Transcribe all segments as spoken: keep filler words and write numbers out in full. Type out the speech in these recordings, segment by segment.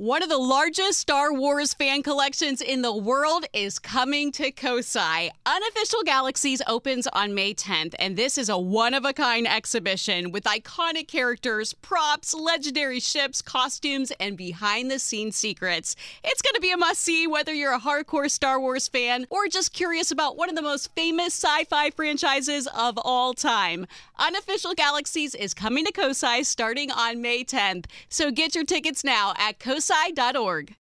One of the largest Star Wars fan collections in the world is coming to Kosai. Unofficial Galaxies opens on May tenth, and this is a one-of-a-kind exhibition with iconic characters, props, legendary ships, costumes, and behind-the-scenes secrets. It's going to be a must-see whether you're a hardcore Star Wars fan or just curious about one of the most famous sci-fi franchises of all time. Unofficial Galaxies is coming to Kosai starting on May tenth, so get your tickets now at kosai dot org.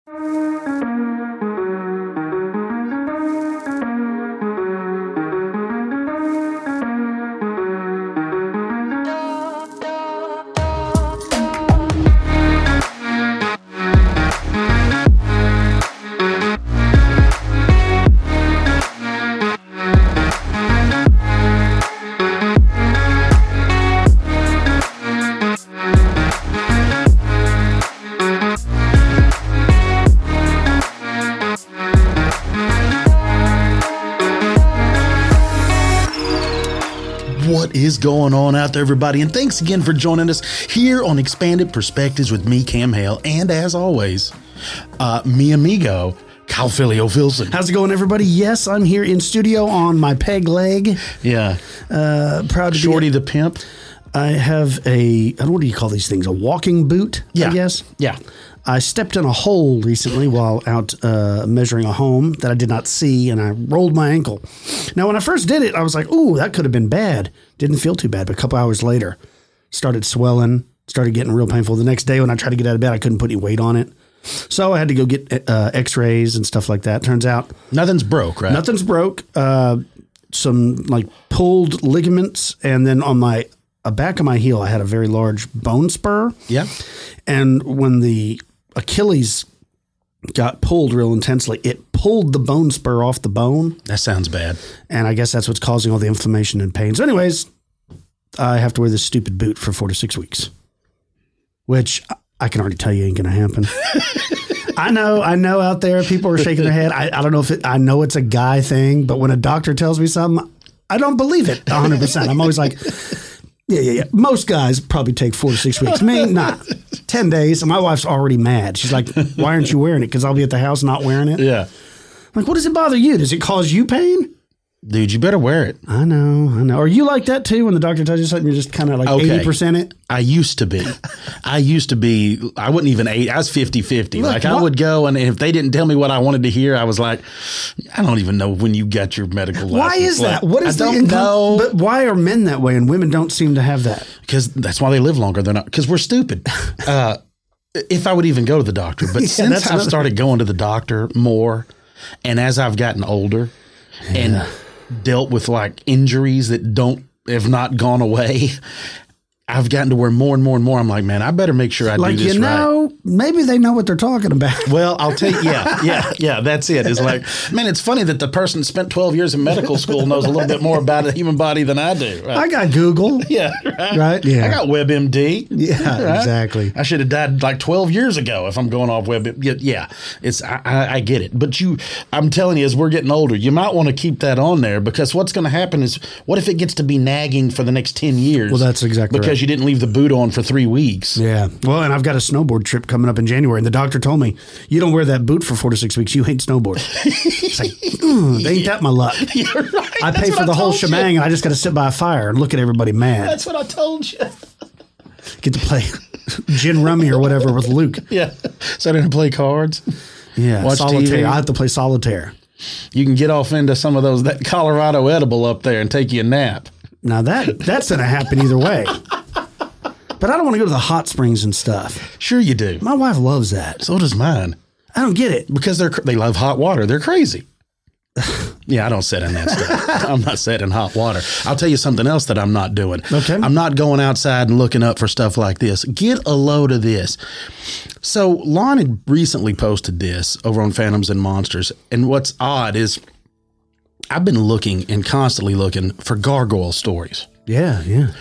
What is going on out there, everybody? And thanks again for joining us here on Expanded Perspectives with me, Cam Hale, and as always, uh, mi amigo, Kyle Filio-Filson. How's it going, everybody? Yes, I'm here in studio on my peg leg. Yeah. Uh, proud to Shorty be the pimp. I have a, I don't know, what do you call these things? A walking boot, Yeah. I guess? Yeah. I stepped in a hole recently while out uh, measuring a home that I did not see, and I rolled my ankle. Now, when I first did it, I was like, ooh, that could have been bad. Didn't feel too bad, but a couple hours later, started swelling, started getting real painful. The next day when I tried to get out of bed, I couldn't put any weight on it. So I had to go get uh, x-rays and stuff like that. Turns out Nothing's broke, right? nothing's broke. Uh, some like pulled ligaments, and then on my uh, back of my heel, I had a very large bone spur. Yeah. And when the Achilles got pulled real intensely, it pulled the bone spur off the bone. That sounds bad. And I guess that's what's causing all the inflammation and pain. So anyways, I have to wear this stupid boot for four to six weeks, which I can already tell you ain't going to happen. I know, I know out there people are shaking their head. I, I don't know if it, I know it's a guy thing, but when a doctor tells me something, I don't believe it one hundred percent. I'm always like, yeah, yeah, yeah. Most guys probably take four to six weeks. Me, not ten days. And my wife's already mad. She's like, why aren't you wearing it? Because I'll be at the house not wearing it. Yeah. I'm like, what does it bother you? Does it cause you pain? Dude, you better wear it. I know, I know. Are you like that too? When the doctor tells you something, you're just kind of like Okay. eighty percent it? I used to be. I used to be. I wasn't even eight. I was fifty-fifty. Look, Like I what- would go, and if they didn't tell me what I wanted to hear, I was like, I don't even know when you got your medical license. Why is Like, that? What is I the don't income- know. But why are men that way and women don't seem to have that? Because that's why they live longer. They're not, because we're stupid. Uh, if I would even go to the doctor. But Yeah, since that's I've another- started going to the doctor more, and as I've gotten older and dealt with like injuries that don't have not gone away, I've gotten to where more and more and more I'm like, man, I better make sure I Like, do this you right. know, maybe they know what they're talking about. Well, I'll tell you, yeah, yeah, yeah, that's it. It's like, man, it's funny that the person that spent twelve years in medical school knows a little bit more about the human body than I do. Right? I got Google. Yeah, right. Right? Yeah. I got WebMD. Yeah, Right? exactly. I should have died like twelve years ago if I'm going off Web. Yeah, yeah, it's I, I, I get it, but you, I'm telling you, as we're getting older, you might want to keep that on there because what's going to happen is, what if it gets to be nagging for the next ten years? Well, that's exactly because right. you didn't leave the boot on for three weeks. Yeah. Well, and I've got a snowboard trip coming up in January, and the doctor told me, you don't wear that boot for four to six weeks, you hate snowboarding. It's like, mm, they ain't that my luck. You're right. I That's pay what for the whole told you. shebang, and I just got to sit by a fire and look at everybody mad. That's what I told you. Get to play gin rummy or whatever with Luke. Yeah. So I didn't play cards. Yeah, Watch solitaire. T V. I have to play solitaire. You can get off into some of those, that Colorado edible up there and take you a nap. Now that that's going to happen either way. But I don't want to go to the hot springs and stuff. Sure you do. My wife loves that. So does mine. I don't get it. Because they're they love hot water. They're crazy. Yeah, I don't sit in that stuff. I'm not sitting in hot water. I'll tell you something else that I'm not doing. Okay. I'm not going outside and looking up for stuff like this. Get a load of this. So Lon had recently posted this over on Phantoms and Monsters. And what's odd is I've been looking and constantly looking for gargoyle stories. Yeah, yeah.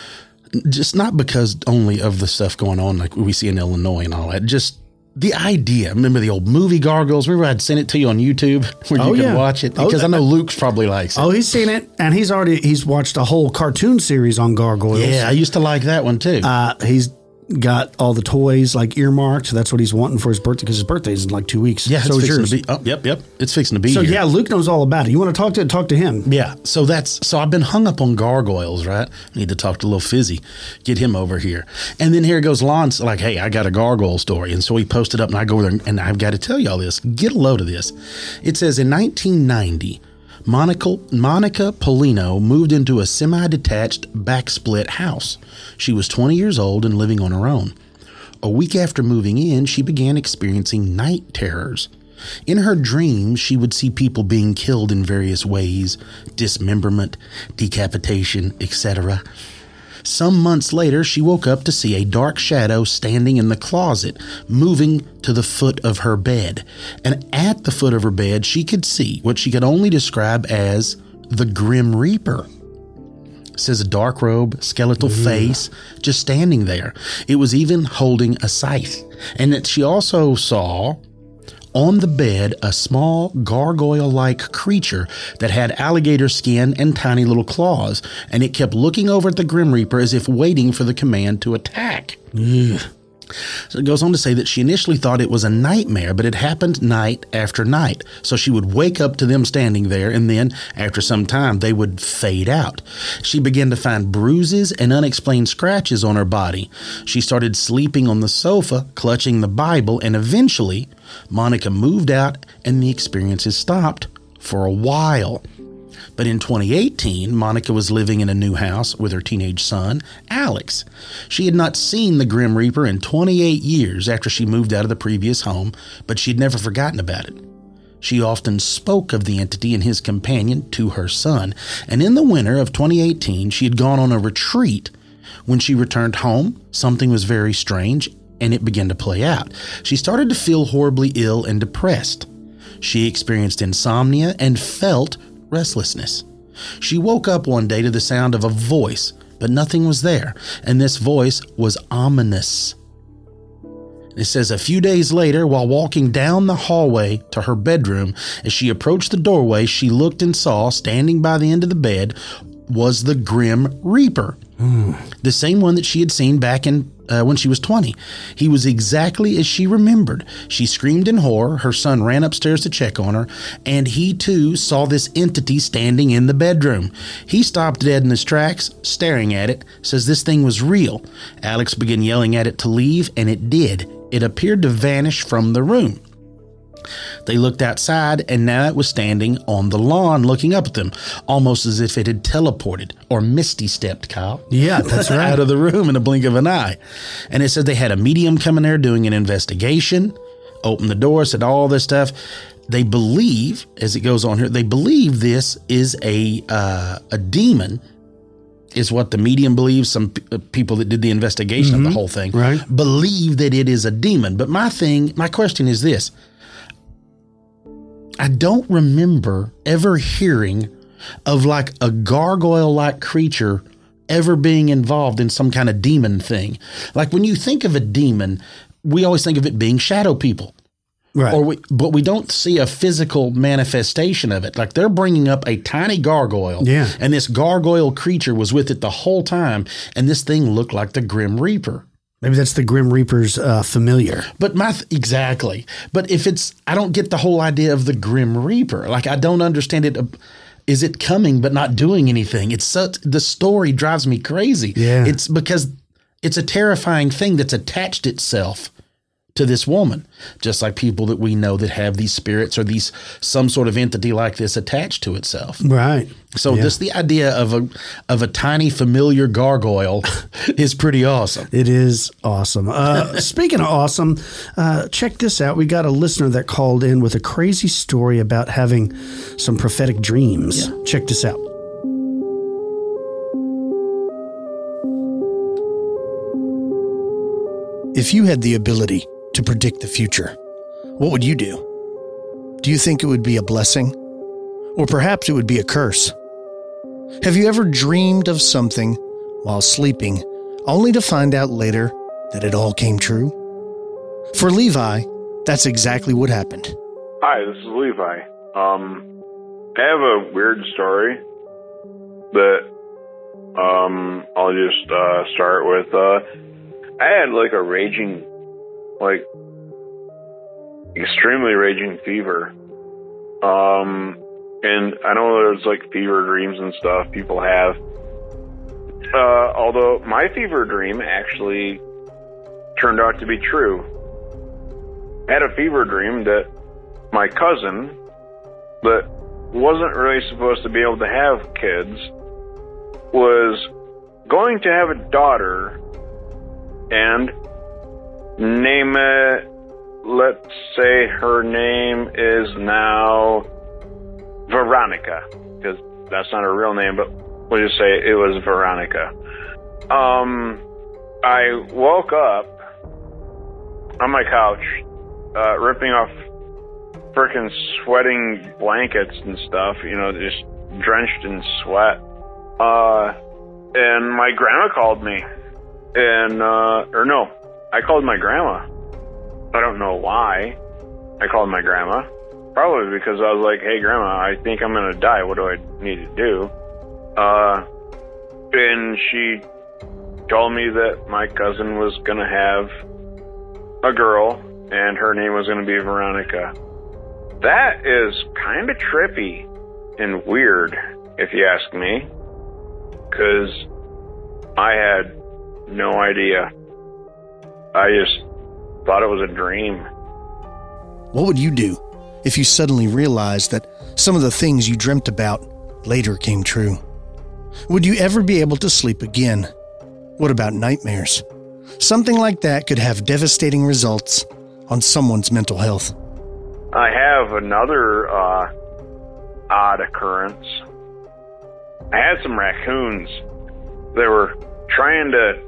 Just not because only of the stuff going on like we see in Illinois and all that. Just the idea. Remember the old movie Gargoyles? Remember I'd sent it to you on YouTube where you Oh, can yeah. watch it? Oh, Because I that- know Luke's probably likes it. Oh, he's seen it, and he's already he's watched a whole cartoon series on gargoyles. Yeah, I used to like that one too. Uh, he's got all the toys like earmarked. That's what he's wanting for his birthday because his birthday is in like two weeks. Yeah, so it's is fixing yours. to be. Oh, yep, yep. It's fixing to be. So here. yeah, Luke knows all about it. You want to talk to talk to him? Yeah. So that's so I've been hung up on gargoyles, right? I need to talk to little Fizzy, get him over here. And then here goes Lon's like, hey, I got a gargoyle story. And so he posted up and I go there and I've got to tell y'all this. Get a load of this. It says in nineteen ninety, Monica, Monica Polino moved into a semi-detached backsplit house. She was twenty years old and living on her own. A week after moving in, she began experiencing night terrors. In her dreams, she would see people being killed in various ways, dismemberment, decapitation, et cetera. Some months later, she woke up to see a dark shadow standing in the closet, moving to the foot of her bed. And at the foot of her bed, she could see what she could only describe as the Grim Reaper. It says a dark robe, skeletal mm. face, just standing there. It was even holding a scythe. And that she also saw on the bed a small gargoyle-like creature that had alligator skin and tiny little claws. And it kept looking over at the Grim Reaper as if waiting for the command to attack. Ugh. So it goes on to say that she initially thought it was a nightmare, but it happened night after night. So she would wake up to them standing there, and then after some time, they would fade out. She began to find bruises and unexplained scratches on her body. She started sleeping on the sofa, clutching the Bible, and eventually, Monica moved out, and the experiences stopped for a while. But in twenty eighteen, Monica was living in a new house with her teenage son, Alex. She had not seen the Grim Reaper in twenty-eight years after she moved out of the previous home, but she'd never forgotten about it. She often spoke of the entity and his companion to her son, and in the winter of twenty eighteen, she had gone on a retreat. When she returned home, something was very strange, and it began to play out. She started to feel horribly ill and depressed. She experienced insomnia and felt restlessness. She woke up one day to the sound of a voice, but nothing was there, and this voice was ominous. It says a few days later, while walking down the hallway to her bedroom, as she approached the doorway, she looked and saw, standing by the end of the bed, was the Grim Reaper. Mm. The same one that she had seen back in uh, when she was twenty. He was exactly as she remembered. She screamed in horror. Her son ran upstairs to check on her, and he too saw this entity standing in the bedroom. He stopped dead in his tracks, staring at it, says this thing was real. Alex began yelling at it to leave, and it did. It appeared to vanish from the room. They looked outside, and now it was standing on the lawn looking up at them, almost as if it had teleported or misty stepped, Kyle. Yeah, that's right. Out of the room in a blink of an eye. And it said they had a medium coming there doing an investigation, opened the door, said all this stuff. They believe, as it goes on here, they believe this is a uh, a demon, is what the medium believes. Some p- people that did the investigation mm-hmm. of the whole thing right. believe that it is a demon. But my thing, my question is this. I don't remember ever hearing of like a gargoyle-like creature ever being involved in some kind of demon thing. Like when you think of a demon, we always think of it being shadow people. Right. Or we, but we don't see a physical manifestation of it. Like they're bringing up a tiny gargoyle. Yeah. And this gargoyle creature was with it the whole time. And this thing looked like the Grim Reaper. Maybe that's the Grim Reaper's uh, familiar. But my, th- exactly. But if it's, I don't get the whole idea of the Grim Reaper. Like I don't understand it. Is it coming but not doing anything? It's such, the story drives me crazy. Yeah. It's because it's a terrifying thing that's attached itself to this woman, just like people that we know that have these spirits or these some sort of entity like this attached to itself. Right. So yeah. this the idea of a of a tiny familiar gargoyle is pretty awesome. It is awesome. Uh, speaking of awesome, uh, check this out. We got a listener that called in with a crazy story about having some prophetic dreams. Yeah. Check this out. If you had the ability to predict the future, what would you do? Do you think it would be a blessing? Or perhaps it would be a curse? Have you ever dreamed of something while sleeping, only to find out later that it all came true? For Levi, that's exactly what happened. Hi, this is Levi. Um, I have a weird story that um, I'll just uh, start with. Uh, I had like a raging, like extremely raging fever. Um, and I know there's like fever dreams and stuff people have. Uh, although my fever dream actually turned out to be true. I had a fever dream that my cousin, that wasn't really supposed to be able to have kids, was going to have a daughter and name it, let's say her name is now Veronica, because that's not her real name, but we'll just say it was Veronica. Um, I woke up on my couch, uh, ripping off freaking sweating blankets and stuff, you know, just drenched in sweat. Uh, and my grandma called me. And, uh, or no, I called my grandma. I don't know why I called my grandma. Probably because I was like, hey, grandma, I think I'm going to die. What do I need to do? Uh, and she told me that my cousin was going to have a girl and her name was going to be Veronica. That is kind of trippy and weird, if you ask me, because I had no idea. I just thought it was a dream. What would you do if you suddenly realized that some of the things you dreamt about later came true? Would you ever be able to sleep again? What about nightmares? Something like that could have devastating results on someone's mental health. I have another uh, odd occurrence. I had some raccoons. They were trying to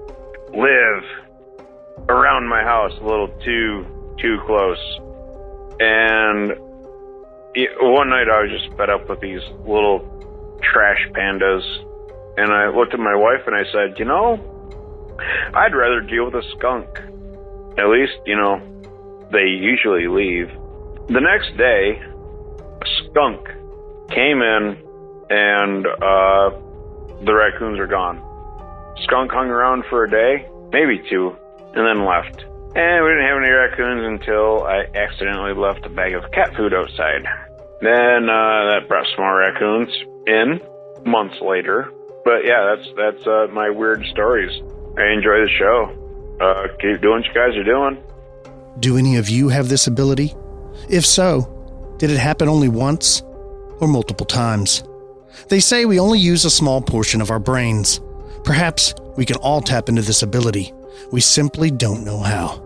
live around my house a little too too close. And it, one night I was just fed up with these little trash pandas. And I looked at my wife and I said, you know, I'd rather deal with a skunk. At least, you know, they usually leave. The next day, a skunk came in and uh, the raccoons are gone. Skunk hung around for a day, maybe two, and then left. And we didn't have any raccoons until I accidentally left a bag of cat food outside. Then uh, that brought some more raccoons in months later. But yeah, that's that's uh, my weird stories. I enjoy the show. Uh, keep doing what you guys are doing. Do any of you have this ability? If so, did it happen only once or multiple times? They say we only use a small portion of our brains. Perhaps we can all tap into this ability. We simply don't know how.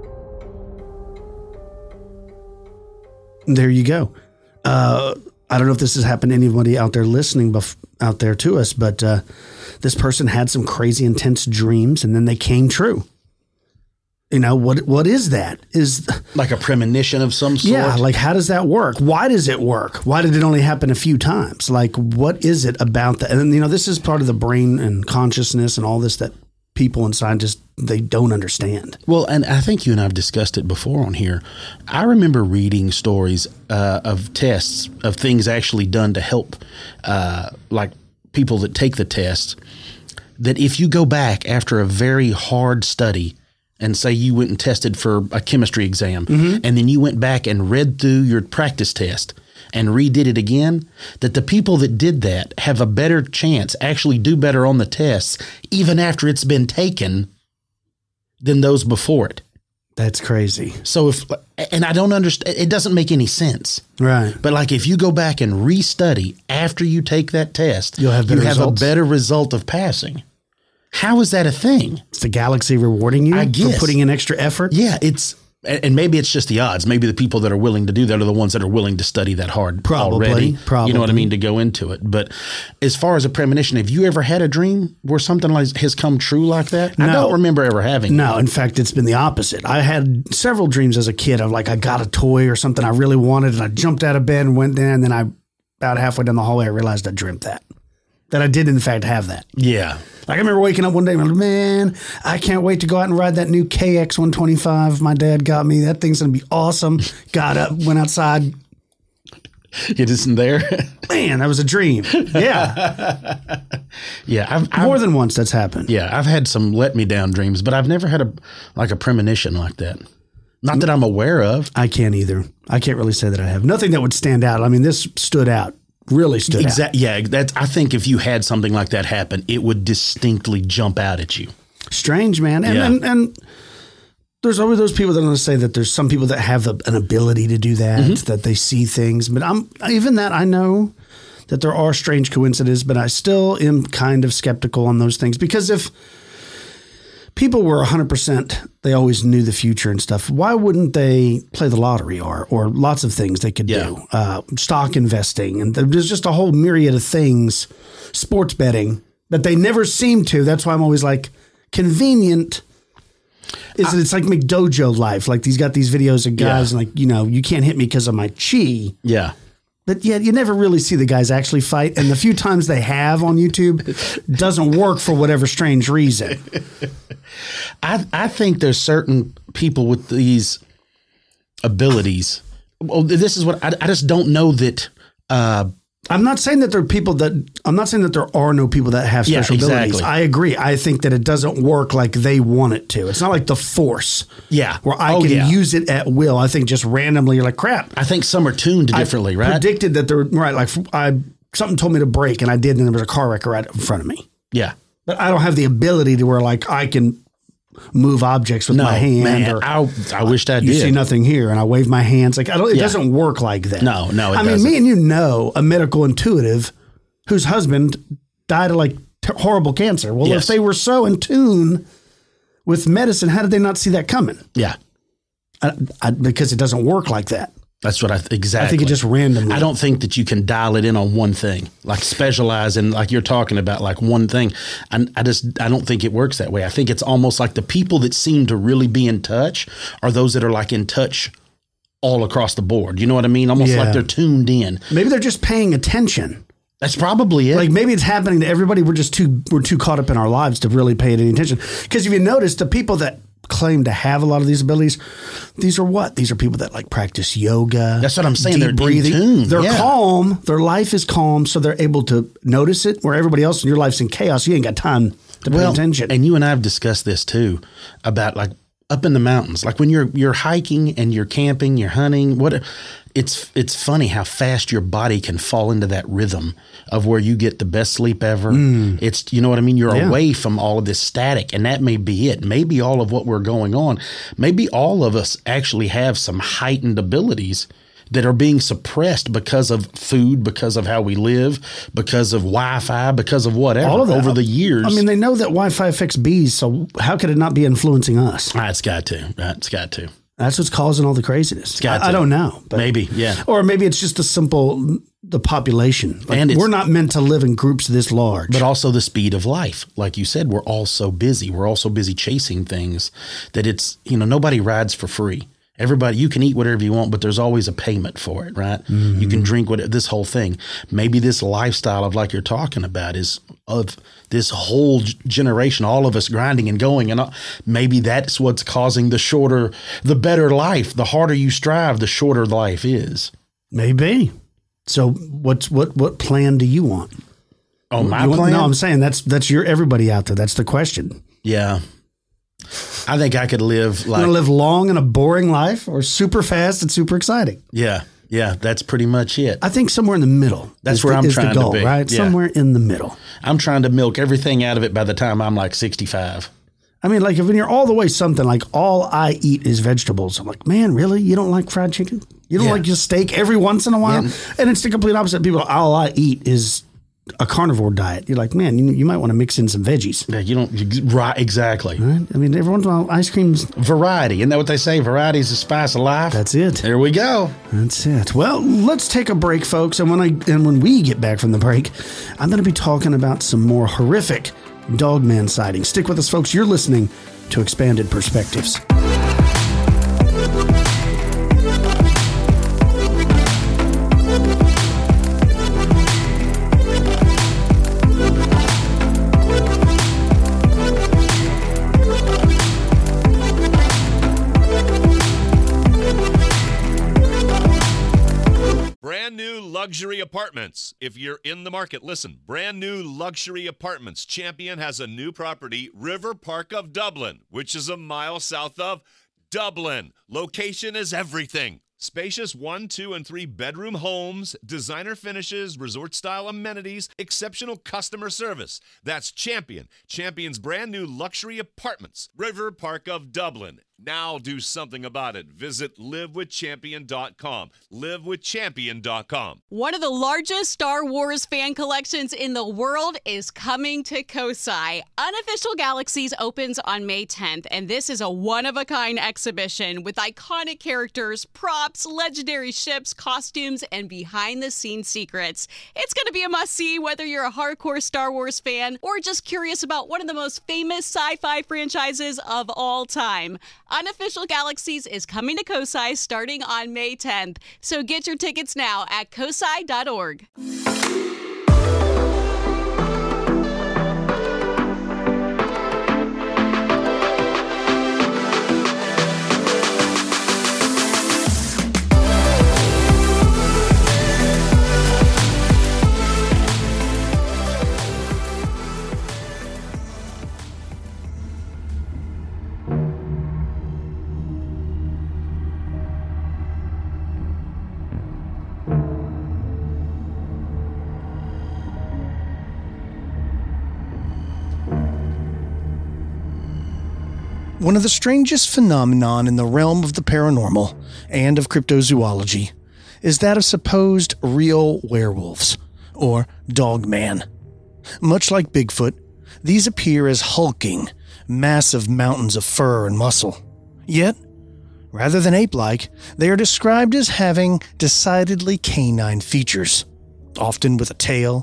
There you go. Uh, I don't know if this has happened to anybody out there listening bef- out there to us, but uh, this person had some crazy intense dreams and then they came true. You know, what? what is that? Is like a premonition of some sort? Yeah, like how does that work? Why does it work? Why did it only happen a few times? Like, what is it about that? And, you know, this is part of the brain and consciousness and all this that people and scientists, they don't understand. Well, and I think you and I have discussed it before on here. I remember reading stories uh, of tests, of things actually done to help, uh, like people that take the tests, that if you go back after a very hard study and say you went and tested for a chemistry exam, mm-hmm. and then you went back and read through your practice test and redid it again, that the people that did that have a better chance, actually do better on the tests, even after it's been taken, than those before it. That's crazy. So if, and I don't understand, it doesn't make any sense. Right. But like if you go back and restudy after you take that test, you'll have better you have results. a better result of passing. How is that a thing? It's the galaxy rewarding you I guess. for putting in extra effort. Yeah, it's, and maybe it's just the odds. Maybe the people that are willing to do that are the ones that are willing to study that hard probably, already. Probably. You know what I mean? To go into it. But as far as a premonition, have you ever had a dream where something like has come true like that? No. I don't remember ever having. No, in fact, it's been the opposite. I had several dreams as a kid of like I got a toy or something I really wanted and I jumped out of bed and went there, and then I, about halfway down the hallway, I realized I dreamt that. That I did, in fact, have that. Yeah. Like, I remember waking up one day and I'm like, man, I can't wait to go out and ride that new K X one twenty-five my dad got me. That thing's going to be awesome. Got up, went outside, It isn't there. Man, that was a dream. Yeah. Yeah. I've, More I've, than once that's happened. yeah. I've had some let me down dreams, but I've never had a like a premonition like that. Not that I'm aware of. I can't either. I can't really say that I have. Nothing that would stand out. I mean, this stood out. Really stood out. Exactly. Yeah. That's, I think if you had something like that happen, it would distinctly jump out at you. Strange, man. And, Yeah. and, and there's always those people that are going to say that there's some people that have the, an ability to do that, Mm-hmm. that they see things. But I'm even that I know that there are strange coincidences, but I still am kind of skeptical on those things because if people were one hundred percent, they always knew the future and stuff, why wouldn't they play the lottery or or lots of things they could Yeah. do? Uh, stock investing. And there's just a whole myriad of things, sports betting, that they never seem to. That's why I'm always like, convenient is it's like McDojo life. Like he's got these videos of guys Yeah. and like, you know, you can't hit me because of my chi. Yeah. But yet you never really see the guys actually fight. And the few times they have on YouTube doesn't work for whatever strange reason. I I think there's certain people with these abilities. Well, this is what I, I just don't know that. Uh, I'm not saying that there are people that I'm not saying that there are no people that have Yeah, special abilities. exactly. I agree. I think that it doesn't work like they want it to. It's not like the Force. Yeah. Where I Oh, can yeah. use it at will. I think just randomly you're like, crap. I think some are tuned differently, I right? predicted that there right like I something told me to brake and I did and there was a car wreck right in front of me. Yeah. But I don't have the ability to where like I can move objects with No, my hand man. or I I wished I you did. see nothing here and I wave my hands like I don't it Yeah. doesn't work like that. No, no, it I mean doesn't. me and you know a medical intuitive whose husband died of like t- horrible cancer. Well, Yes. if they were so in tune with medicine, how did they not see that coming? Yeah. I, I, because it doesn't work like that. That's what I th- exactly. I think it just randomly. I don't think that you can dial it in on one thing, like specialize in, like you're talking about, like one thing. And I just, I don't think it works that way. I think it's almost like the people that seem to really be in touch are those that are like in touch all across the board. You know what I mean? Almost Yeah. like they're tuned in. Maybe they're just paying attention. That's probably it. Like maybe it's happening to everybody. We're just too we're too caught up in our lives to really pay any attention. Because if you notice, the people that claim to have a lot of these abilities, these are what? These are people that like practice yoga. That's what I'm saying. deep They're in breathing. tune. They're Yeah. calm. Their life is calm, so they're able to notice it. Where everybody else in your life's in chaos, you ain't got time to pay attention. And you and I have discussed this too about like up in the mountains, like when you're you're hiking and you're camping, you're hunting. What it's it's funny how fast your body can fall into that rhythm of where you get the best sleep ever. It's you know what I mean. You're Yeah. away from all of this static, and that may be it. Maybe all of what we're going on. Maybe all of us actually have some heightened abilities that are being suppressed because of food, because of how we live, because of Wi-Fi, because of whatever All of that. over the years. I mean, they know that Wi-Fi affects bees, so how could it not be influencing us? Ah, it's got to. Right? It's got to. That's what's causing all the craziness. got I, I to. don't know. But, Maybe, yeah. Or maybe it's just a simple, the population. Like, And it's- we're not meant to live in groups this large. But also the speed of life. Like you said, we're all so busy. We're all so busy chasing things that it's, you know, nobody rides for free. Everybody, you can eat whatever you want, but there's always a payment for it, right? You can drink what this whole thing. Maybe this lifestyle of like you're talking about is of this whole g- generation, all of us grinding and going, and all, maybe that's what's causing the shorter, the better life. The harder you strive, the shorter life is. Maybe. So what's what what plan do you want? Oh, my You want- plan? No, I'm saying that's that's your everybody out there. That's the question. Yeah. I think I could live You like, want to live long and a boring life, or super fast and super exciting? yeah, yeah, that's pretty much it. I think somewhere in the middle. That's is where the, I'm is trying the to goal, be. right? Yeah. Somewhere in the middle. I'm trying to milk everything out of it by the time I'm like sixty-five. I mean, like if when you're all the way something like all I eat is vegetables, I'm like, man, really? You don't like fried chicken? You don't Yeah. like just steak every once in a while? Yeah. And it's the complete opposite. People, all I eat is a carnivore diet. You're like, man, you, you might want to mix in some veggies. Yeah, you don't, you- right, exactly. Right? I mean, every once in a while, ice cream's, Variety. Isn't that what they say? Variety is the spice of life. that's it. There we go. That's it. Well, let's take a break, folks. And when I and when we get back from the break, I'm going to be talking about some more horrific dogman sightings. Stick with us, folks. You're listening to Expanded Perspectives. Brand new luxury apartments. If you're in the market, listen, brand new luxury apartments. Champion has a new property, River Park of Dublin, which is a mile south of Dublin. Location is everything. Spacious one, two, and three bedroom homes, designer finishes, resort-style amenities, exceptional customer service. That's Champion. Champion's brand new luxury apartments. River Park of Dublin. Now do something about it. Visit live with champion dot com. live with champion dot com. One of the largest Star Wars fan collections in the world is coming to Kosai. Unofficial Galaxies opens on May tenth, and this is a one-of-a-kind exhibition with iconic characters, props, legendary ships, costumes, and behind-the-scenes secrets. It's going to be a must-see whether you're a hardcore Star Wars fan or just curious about one of the most famous sci-fi franchises of all time. Unofficial Galaxies is coming to Kosai starting on May tenth, so get your tickets now at kosai dot org. One of the strangest phenomenon in the realm of the paranormal and of cryptozoology is that of supposed real werewolves, or dogman. Much like Bigfoot, these appear as hulking, massive mountains of fur and muscle. Yet, rather than ape-like, they are described as having decidedly canine features, often with a tail,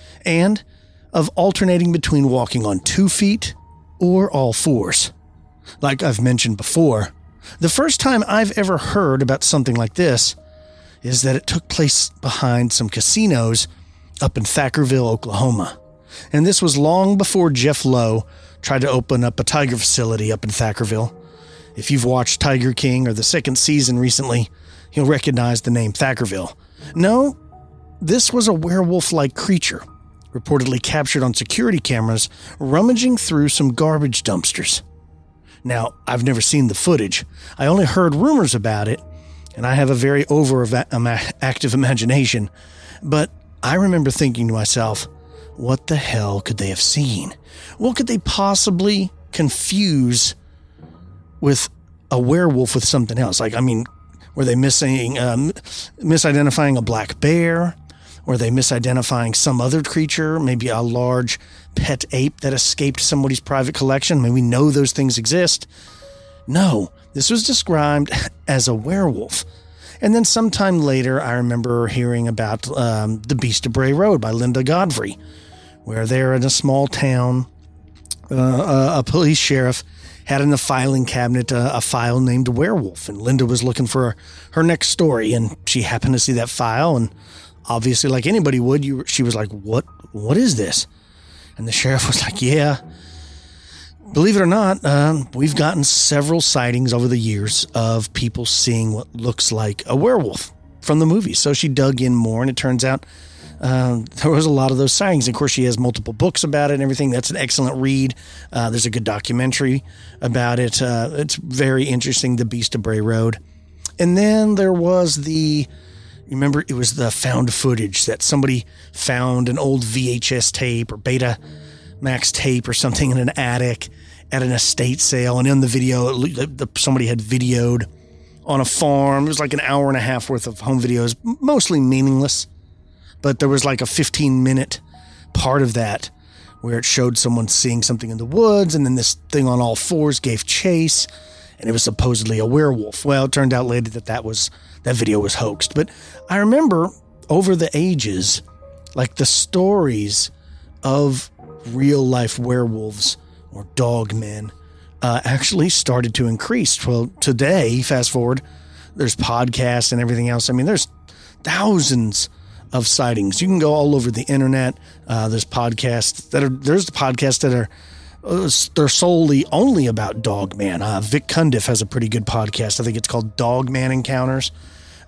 and of alternating between walking on two feet or all fours. Like I've mentioned before, the first time I've ever heard about something like this is that it took place behind some casinos up in Thackerville, Oklahoma. And this was long before Jeff Lowe tried to open up a tiger facility up in Thackerville. If you've watched Tiger King or the second season recently, you'll recognize the name Thackerville. No, this was a werewolf-like creature, reportedly captured on security cameras rummaging through some garbage dumpsters. Now, I've never seen the footage. I only heard rumors about it, and I have a very overactive imagination. But I remember thinking to myself, what the hell could they have seen? What could they possibly confuse with a werewolf with something else? Like, I mean, were they missing, um, misidentifying a black bear? Were they misidentifying some other creature, maybe a large pet ape that escaped somebody's private collection? I mean, we know those things exist. No, this was described as a werewolf. And then sometime later, I remember hearing about um, The Beast of Bray Road by Linda Godfrey, where they're in a small town, uh, a police sheriff had in the filing cabinet a, a file named Werewolf, and Linda was looking for her, her next story, and she happened to see that file, and obviously, like anybody would, you, she was like, what, what is this? And the sheriff was like, yeah, believe it or not, um, we've gotten several sightings over the years of people seeing what looks like a werewolf from the movies. So she dug in more, and it turns out um, there was a lot of those sightings. Of course, she has multiple books about it and everything. That's an excellent read. Uh, there's a good documentary about it. Uh, it's very interesting, The Beast of Bray Road. And then there was the... Remember, it was the found footage that somebody found an old V H S tape or Betamax tape or something in an attic at an estate sale. And in the video, somebody had videoed on a farm. It was like an hour and a half worth of home videos, mostly meaningless. But there was like a fifteen minute part of that where it showed someone seeing something in the woods. And then this thing on all fours gave chase. And it was supposedly a werewolf. Well, it turned out later that that was... that video was hoaxed. But I remember over the ages, like the stories of real life werewolves or dogmen uh, actually started to increase. Well, today, fast forward, there's podcasts and everything else. I mean, there's thousands of sightings. You can go all over the internet. Uh, there's podcasts that are, there's podcasts that are, Uh, they're solely only about Dogman. Uh, Vic Cundiff has a pretty good podcast. I think it's called Dogman Encounters.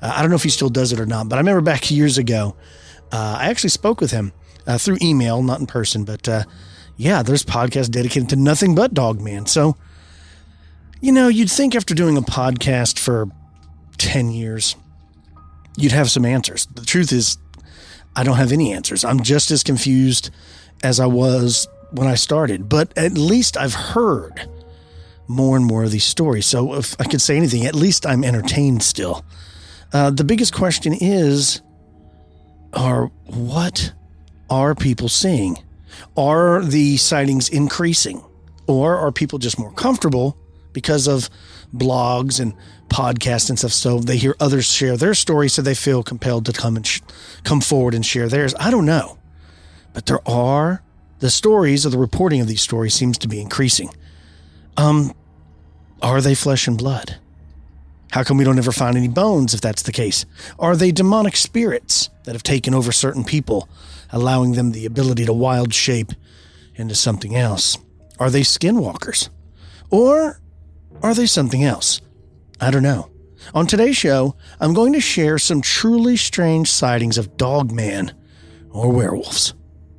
Uh, I don't know if he still does it or not, but I remember back years ago, uh, I actually spoke with him uh, through email, not in person, but uh, yeah, there's podcasts dedicated to nothing but Dogman. So, you know, you'd think after doing a podcast for ten years, you'd have some answers. The truth is, I don't have any answers. I'm just as confused as I was when I started, but at least I've heard more and more of these stories. So if I could say anything, at least I'm entertained still. Uh, the biggest question is, are what are people seeing? Are the sightings increasing? Or are people just more comfortable because of blogs and podcasts and stuff? So they hear others share their stories, so they feel compelled to come and sh- come forward and share theirs. I don't know. But there are, the stories or the reporting of these stories seems to be increasing. Um, are they flesh and blood? How come we don't ever find any bones if that's the case? Are they demonic spirits that have taken over certain people, allowing them the ability to wild shape into something else? Are they skinwalkers? Or are they something else? I don't know. On today's show, I'm going to share some truly strange sightings of Dogman or werewolves.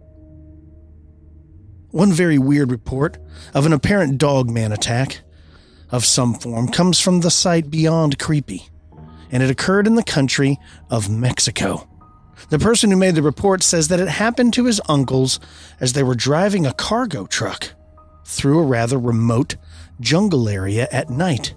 One very weird report of an apparent Dogman attack of some form comes from the site Beyond Creepy, and it occurred in the country of Mexico. The person who made the report says that it happened to his uncles as they were driving a cargo truck through a rather remote jungle area at night.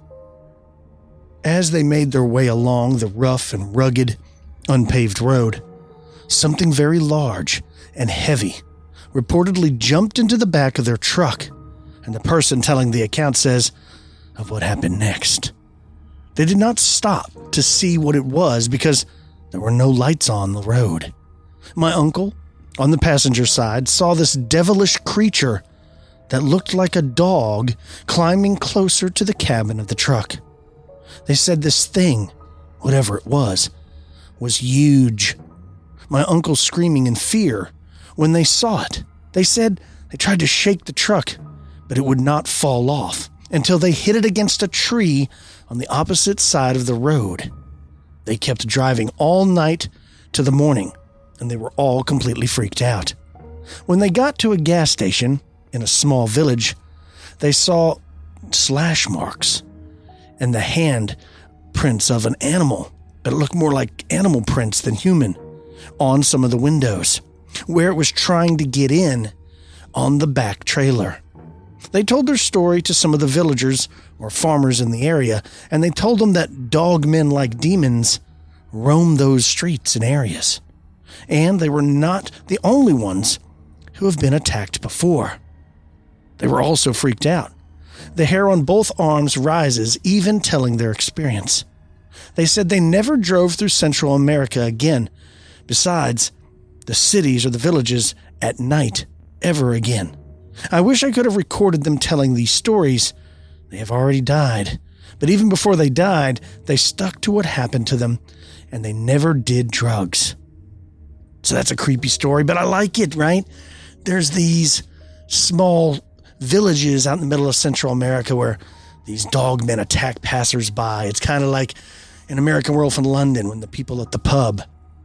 As they made their way along the rough and rugged, unpaved road, something very large and heavy reportedly jumped into the back of their truck, and the person telling the account says of what happened next. They did not stop to see what it was because there were no lights on the road. My uncle, on the passenger side, saw this devilish creature that looked like a dog climbing closer to the cabin of the truck. They said this thing, whatever it was, was huge. My uncle screaming in fear when they saw it. They said they tried to shake the truck, but it would not fall off until they hit it against a tree on the opposite side of the road. They kept driving all night to the morning, and they were all completely freaked out. When they got to a gas station in a small village, they saw slash marks and the hand prints of an animal, but it looked more like animal prints than human, on some of the windows, where it was trying to get in on the back trailer. They told their story to some of the villagers or farmers in the area, and they told them that dogmen like demons roam those streets and areas. And they were not the only ones who have been attacked before. They were also freaked out. The hair on both arms rises, even telling their experience. They said they never drove through Central America again, besides the cities or the villages at night ever again. I wish I could have recorded them telling these stories. They have already died. But even before they died, they stuck to what happened to them, and they never did drugs. So that's a creepy story, but I like it, right? There's these small villages out in the middle of Central America where these dogmen attack passersby. It's kind of like in American Werewolf in London when the people at the pub,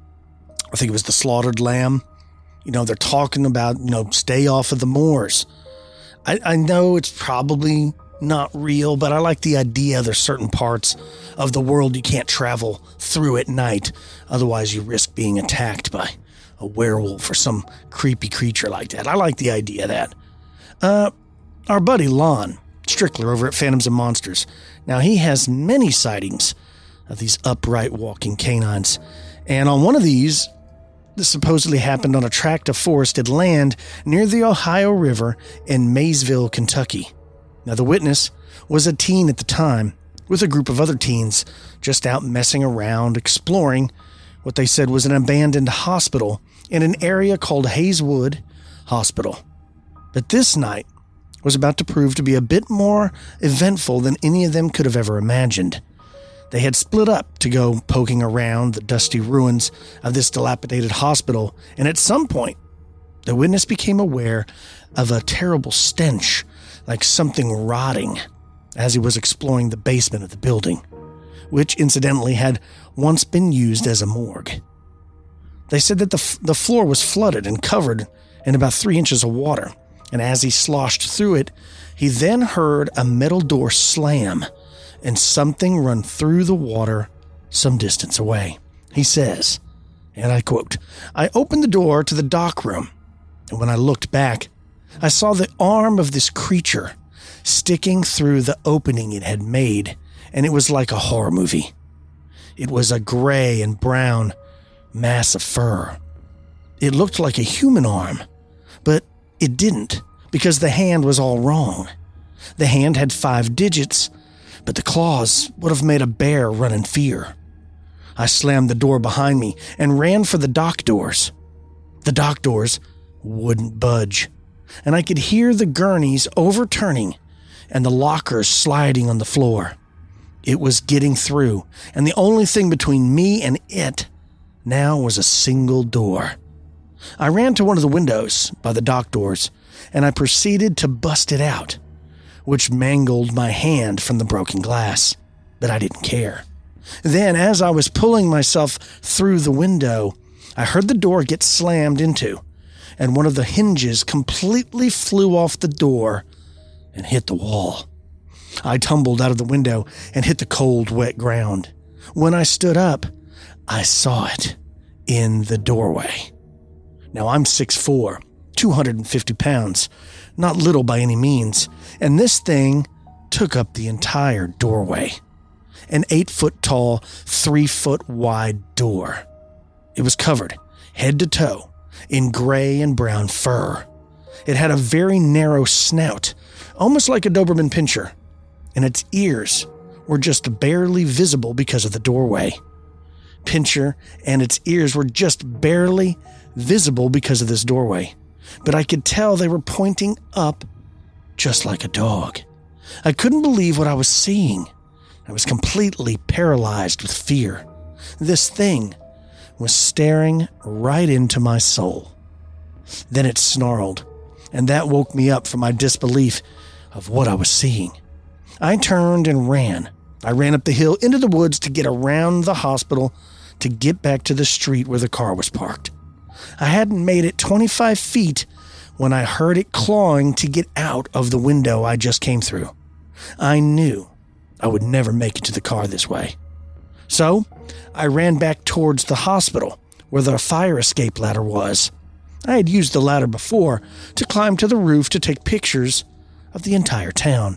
I think it was the Slaughtered Lamb, you know, they're talking about, you know, stay off of the moors. I, I know it's probably not real, but I like the idea there's certain parts of the world you can't travel through at night. Otherwise, you risk being attacked by a werewolf or some creepy creature like that. I like the idea of that. Uh, our buddy Lon Strickler over at Phantoms and Monsters. Now, he has many sightings of these upright walking canines. And on one of these, this supposedly happened on a tract of forested land near the Ohio River in Maysville, Kentucky. Now, the witness was a teen at the time with a group of other teens just out messing around, exploring what they said was an abandoned hospital in an area called Hayeswood Hospital. But this night was about to prove to be a bit more eventful than any of them could have ever imagined. They had split up to go poking around the dusty ruins of this dilapidated hospital, and at some point, the witness became aware of a terrible stench, like something rotting, as he was exploring the basement of the building. which incidentally had once been used as a morgue. They said that the, f- the floor was flooded and covered in about three inches of water, and as he sloshed through it, he then heard a metal door slam and something run through the water some distance away. He says, and I quote, "I opened the door to the dock room, and when I looked back, I saw the arm of this creature sticking through the opening it had made, and it was like a horror movie. It was a gray and brown mass of fur. It looked like a human arm, but it didn't, because the hand was all wrong. The hand had five digits, but the claws would have made a bear run in fear. I slammed the door behind me and ran for the dock doors. The dock doors wouldn't budge, and I could hear the gurneys overturning and the lockers sliding on the floor. It was getting through, and the only thing between me and it now was a single door. I ran to one of the windows by the dock doors, and I proceeded to bust it out, which mangled my hand from the broken glass, but I didn't care. Then, as I was pulling myself through the window, I heard the door get slammed into, and one of the hinges completely flew off the door and hit the wall. I tumbled out of the window and hit the cold, wet ground. When I stood up, I saw it in the doorway. Now, I'm six foot four, two hundred fifty pounds, not little by any means, and this thing took up the entire doorway. An eight-foot-tall, three-foot-wide door. It was covered, head to toe, in gray and brown fur. It had a very narrow snout, almost like a Doberman Pinscher, and its ears were just barely visible because of the doorway. Pinscher and its ears were just barely visible because of this doorway, but I could tell they were pointing up just like a dog. I couldn't believe what I was seeing. I was completely paralyzed with fear. This thing was staring right into my soul. Then it snarled, and that woke me up from my disbelief of what I was seeing. I turned and ran. I ran up the hill into the woods to get around the hospital to get back to the street where the car was parked. I hadn't made it twenty-five feet when I heard it clawing to get out of the window I just came through. I knew I would never make it to the car this way. So I ran back towards the hospital where the fire escape ladder was. I had used the ladder before to climb to the roof to take pictures of the entire town.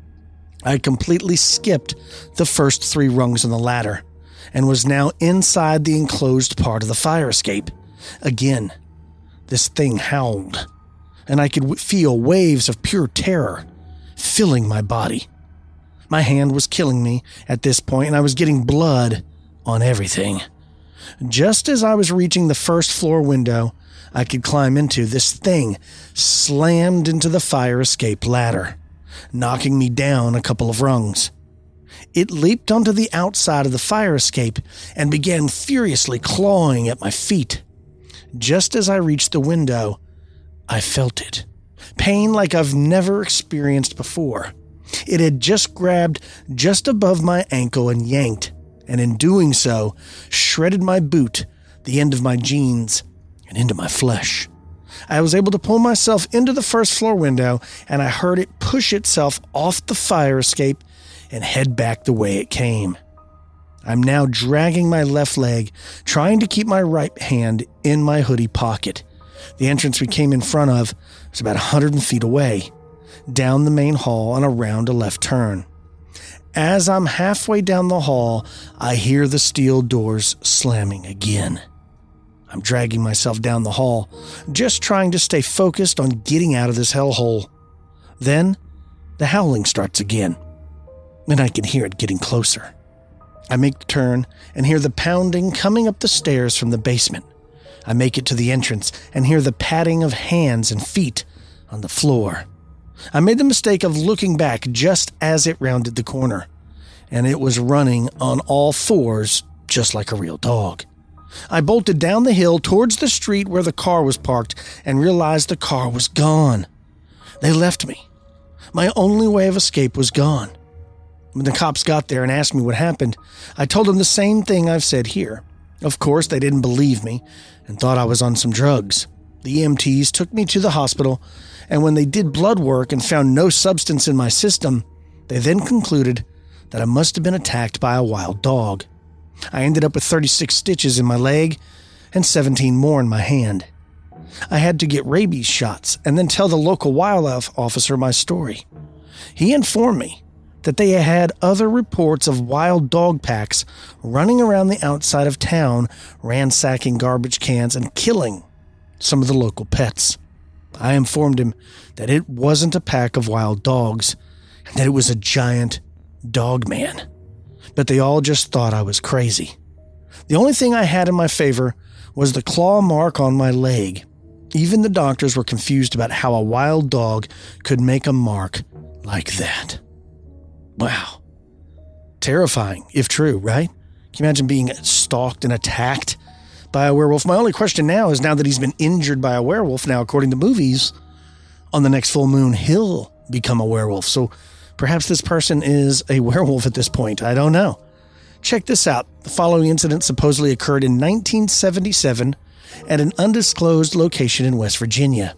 I completely skipped the first three rungs on the ladder and was now inside the enclosed part of the fire escape. Again, this thing howled, and I could w- feel waves of pure terror filling my body. My hand was killing me at this point, and I was getting blood on everything. Just as I was reaching the first floor window I could climb into, this thing slammed into the fire escape ladder, knocking me down a couple of rungs. It leaped onto the outside of the fire escape and began furiously clawing at my feet. Just as I reached the window, I felt it. Pain like I've never experienced before. It had just grabbed just above my ankle and yanked, and in doing so, shredded my boot, the end of my jeans, and into my flesh. I was able to pull myself into the first floor window, and I heard it push itself off the fire escape and head back the way it came. I'm now dragging my left leg, trying to keep my right hand in my hoodie pocket. The entrance we came in front of was about one hundred feet away, down the main hall and around a left turn. As I'm halfway down the hall, I hear the steel doors slamming again. I'm dragging myself down the hall, just trying to stay focused on getting out of this hellhole. Then, the howling starts again, and I can hear it getting closer. I make the turn and hear the pounding coming up the stairs from the basement. I make it to the entrance and hear the patting of hands and feet on the floor. I made the mistake of looking back just as it rounded the corner, and it was running on all fours just like a real dog. I bolted down the hill towards the street where the car was parked and realized the car was gone. They left me. My only way of escape was gone. When the cops got there and asked me what happened, I told them the same thing I've said here. Of course, they didn't believe me and thought I was on some drugs. The E M Ts took me to the hospital, and when they did blood work and found no substance in my system, they then concluded that I must have been attacked by a wild dog. I ended up with thirty-six stitches in my leg and seventeen more in my hand. I had to get rabies shots and then tell the local wildlife officer my story. He informed me that they had other reports of wild dog packs running around the outside of town, ransacking garbage cans and killing some of the local pets. I informed him that it wasn't a pack of wild dogs, and that it was a giant dog man. But they all just thought I was crazy. The only thing I had in my favor was the claw mark on my leg. Even the doctors were confused about how a wild dog could make a mark like that. Wow. Terrifying, if true, right? Can you imagine being stalked and attacked by a werewolf? My only question now is, now that he's been injured by a werewolf, now according to movies, on the next full moon, he'll become a werewolf. So perhaps this person is a werewolf at this point. I don't know. Check this out. The following incident supposedly occurred in nineteen seventy-seven at an undisclosed location in West Virginia.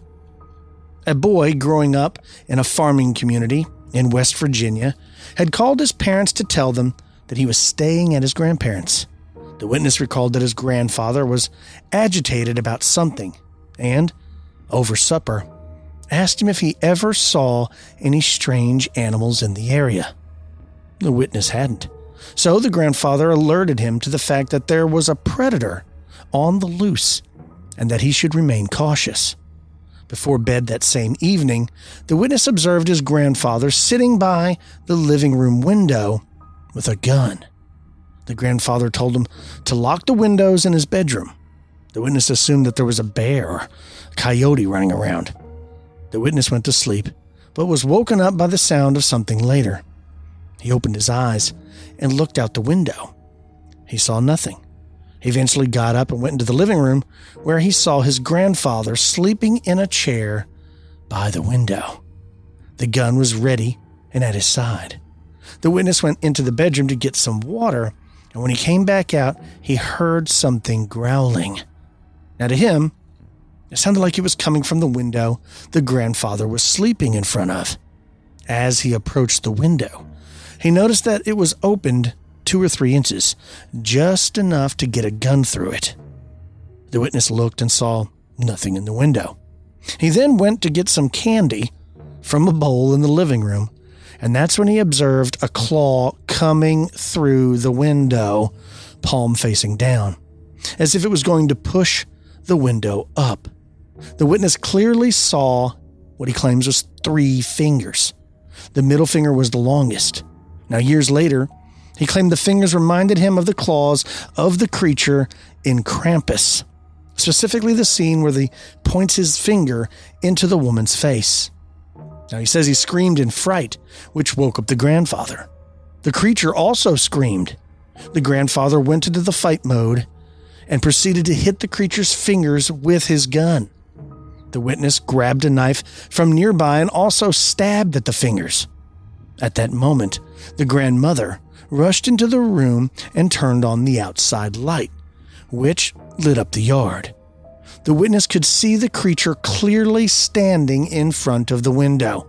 A boy growing up in a farming community in West Virginia had called his parents to tell them that he was staying at his grandparents'. The witness recalled that his grandfather was agitated about something and, over supper, asked him if he ever saw any strange animals in the area. The witness hadn't, so the grandfather alerted him to the fact that there was a predator on the loose and that he should remain cautious. Before bed that same evening, the witness observed his grandfather sitting by the living room window with a gun. The grandfather told him to lock the windows in his bedroom. The witness assumed that there was a bear or a coyote running around. The witness went to sleep, but was woken up by the sound of something later. He opened his eyes and looked out the window. He saw nothing. He eventually got up and went into the living room, where he saw his grandfather sleeping in a chair by the window. The gun was ready and at his side. The witness went into the bedroom to get some water, and when he came back out, he heard something growling. Now to him, it sounded like it was coming from the window the grandfather was sleeping in front of. As he approached the window, he noticed that it was opened two or three inches, just enough to get a gun through it. The witness looked and saw nothing in the window. He then went to get some candy from a bowl in the living room, and that's when he observed a claw coming through the window, palm facing down, as if it was going to push the window up. The witness clearly saw what he claims was three fingers. The middle finger was the longest. Now, years later, he claimed the fingers reminded him of the claws of the creature in Krampus, specifically the scene where he points his finger into the woman's face. Now, he says he screamed in fright, which woke up the grandfather. The creature also screamed. The grandfather went into the fight mode and proceeded to hit the creature's fingers with his gun. The witness grabbed a knife from nearby and also stabbed at the fingers. At that moment, the grandmother rushed into the room and turned on the outside light, which lit up the yard. The witness could see the creature clearly standing in front of the window.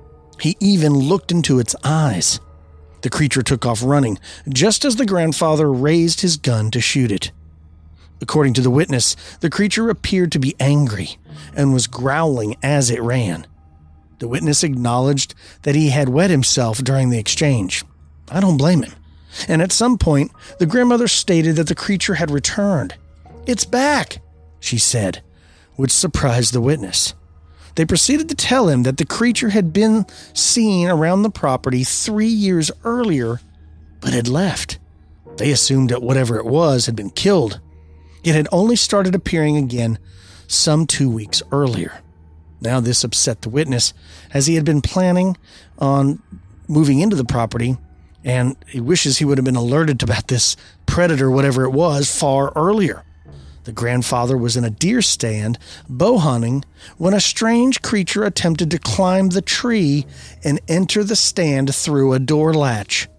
He even looked into its eyes. The creature took off running, just as the grandfather raised his gun to shoot it. According to the witness, the creature appeared to be angry and was growling as it ran. The witness acknowledged that he had wet himself during the exchange. I don't blame him. And at some point, the grandmother stated that the creature had returned. "It's back," she said, which surprised the witness. They proceeded to tell him that the creature had been seen around the property three years earlier, but had left. They assumed that whatever it was had been killed. It had only started appearing again some two weeks earlier. Now this upset the witness, as he had been planning on moving into the property, and he wishes he would have been alerted about this predator, whatever it was, far earlier. The grandfather was in a deer stand, bow hunting, when a strange creature attempted to climb the tree and enter the stand through a door latch.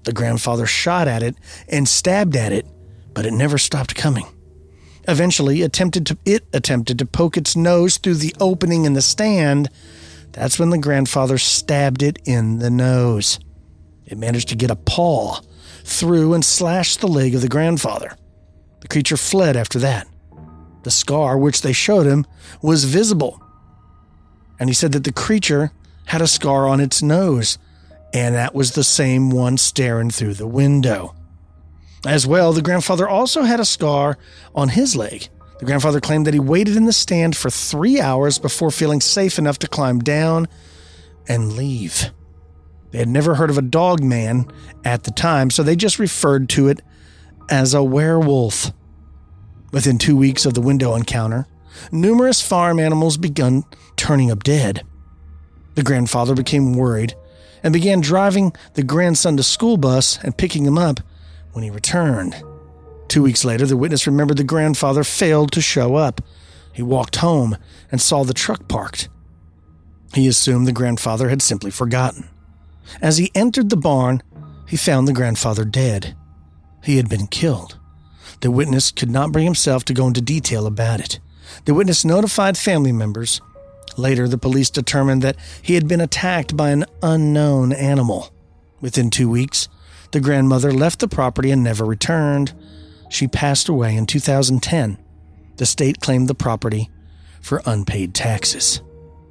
The grandfather shot at it and stabbed at it, but it never stopped coming. Eventually, attempted to, it attempted to poke its nose through the opening in the stand. That's when the grandfather stabbed it in the nose. It managed to get a paw through and slashed the leg of the grandfather. The creature fled after that. The scar, which they showed him, was visible. And he said that the creature had a scar on its nose, and that was the same one staring through the window. As well, the grandfather also had a scar on his leg. The grandfather claimed that he waited in the stand for three hours before feeling safe enough to climb down and leave. They had never heard of a dog man at the time, so they just referred to it as a werewolf. Within two weeks of the window encounter, numerous farm animals began turning up dead. The grandfather became worried and began driving the grandson to school bus and picking him up when he returned. Two weeks later, the witness remembered the grandfather failed to show up. He walked home and saw the truck parked. He assumed the grandfather had simply forgotten. As he entered the barn, he found the grandfather dead. He had been killed. The witness could not bring himself to go into detail about it. The witness notified family members. Later, the police determined that he had been attacked by an unknown animal. Within two weeks, the grandmother left the property and never returned. She passed away in two thousand ten. The state claimed the property for unpaid taxes.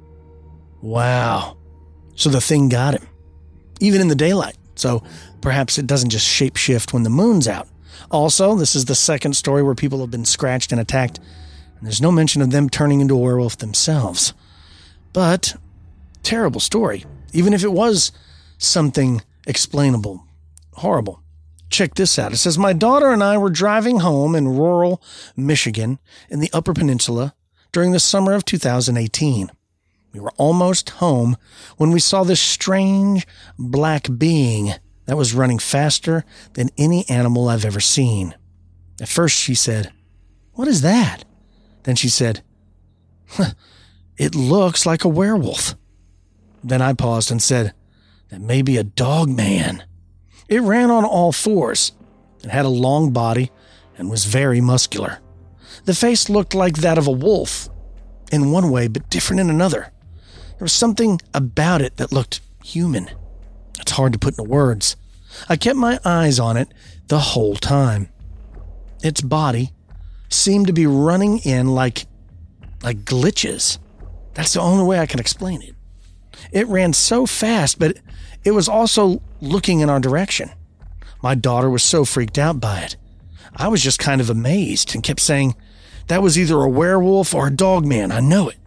Wow. So the thing got him, even in the daylight. So perhaps it doesn't just shapeshift when the moon's out. Also, this is the second story where people have been scratched and attacked, and there's no mention of them turning into a werewolf themselves. But, terrible story, even if it was something explainable, horrible. Check this out. It says, my daughter and I were driving home in rural Michigan in the Upper Peninsula during the summer of two thousand eighteen. We were almost home when we saw this strange black being that was running faster than any animal I've ever seen. At first she said, what is that? Then she said, huh, it looks like a werewolf. Then I paused and said, that may be a dog man. It ran on all fours. It had a long body and was very muscular. The face looked like that of a wolf in one way, but different in another. There was something about it that looked human. It's hard to put into words. I kept my eyes on it the whole time. Its body seemed to be running in like, like glitches. That's the only way I can explain it. It ran so fast, but it was also looking in our direction. My daughter was so freaked out by it. I was just kind of amazed and kept saying, that was either a werewolf or a dog man, I know it.